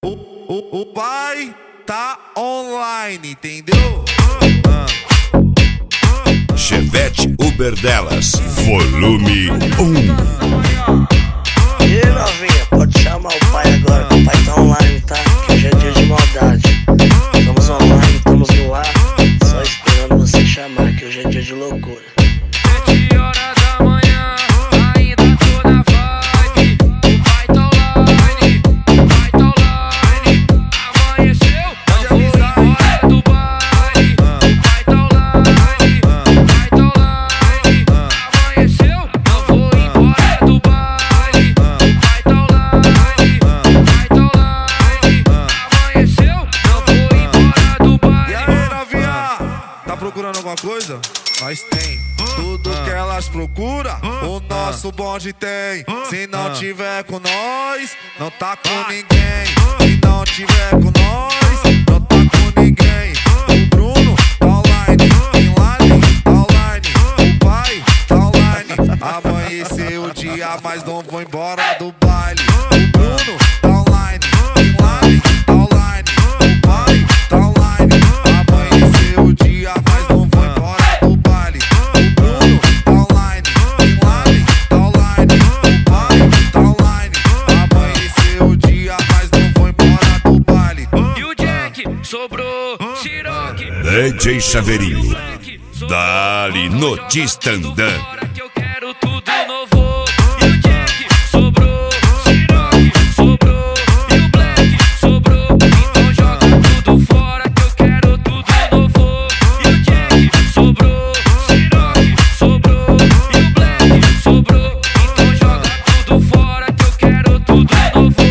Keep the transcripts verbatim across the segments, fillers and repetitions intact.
O, o, o pai tá online, entendeu? Chevette Uber delas, volume um. E aí, novinha, pode chamar o pai agora, que o pai tá online, tá? Que hoje é dia de maldade. Estamos online, estamos no ar, só esperando você chamar, que hoje é dia de loucura. Sete horas da manhã, ainda tô na vibe. O pai tá online, o pai tá online. Amanheceu, não vou embora do baile. O pai tá online, o pai tá online. Amanheceu, não vou embora do baile. O pai tá online, o pai tá online. Amanheceu, não vou embora do baile. E aí, novinha, tá procurando alguma coisa? Nós tem tudo que elas procuram, o nosso bonde tem. Se não tiver com nós, não tá com ninguém. Se não tiver com nós, não tá com ninguém. O Bruno tá online, inline, tá online. O pai tá online. Amanheceu o dia, mas não vou embora do baile. O Bruno tá online, inline, tá online. O pai tá online. Amanheceu o dia, mas não vou embora do baile. O Bruno tá online, inline, tá online. O pai tá online. Amanheceu o dia, mas não vou embora do baile. E o Jack sobrou, Siroque. D J Chaveirinho, dali no Tistandã. Que eu quero tudo novo. E o Jack sobrou, Siroque sobrou. E o Black sobrou. Então joga tudo fora que eu quero tudo novo. E o Jack sobrou, Siroque sobrou. E o Black sobrou. Então joga tudo fora que eu quero tudo novo.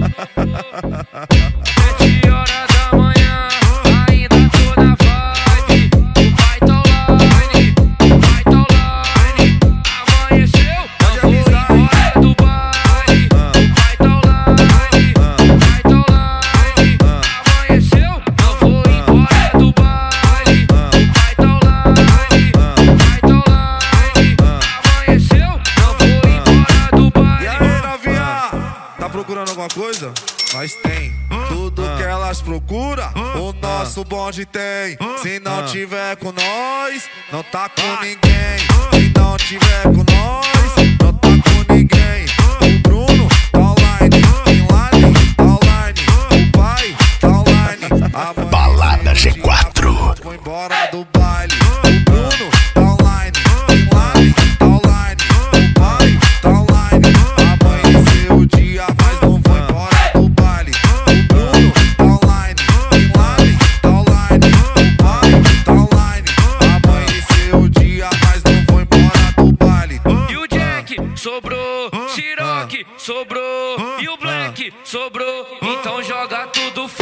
Sete horas da manhã, ainda tô na vibe. O pai tá online, o pai tá online. Amanheceu, não vou embora do baile. O pai tá online, o pai tá online. Amanheceu, não vou embora do baile. O pai tá online, o pai tá online. Amanheceu, não vou embora do E baile. aí, novinha, tá procurando alguma coisa? Nós tem tudo que elas procuram, o nosso bonde tem. Se não tiver com nós, não tá com ninguém. Se não tiver com nós, não tá com ninguém. O Bruno tá online, inline, tá online. O pai tá online. Amanheceu Balada G quatro. vou embora do baile. O Bruno tá online, inline, tá online. O pai tá online. Amanheceu o dia, mas não vou embora do baile. O Bruno tá online, inline, tá online. O pai tá online. Amanheceu o dia, mas não vou embora do baile. E o Jack sobrou, Siroque sobrou. E o Black sobrou. Então joga tudo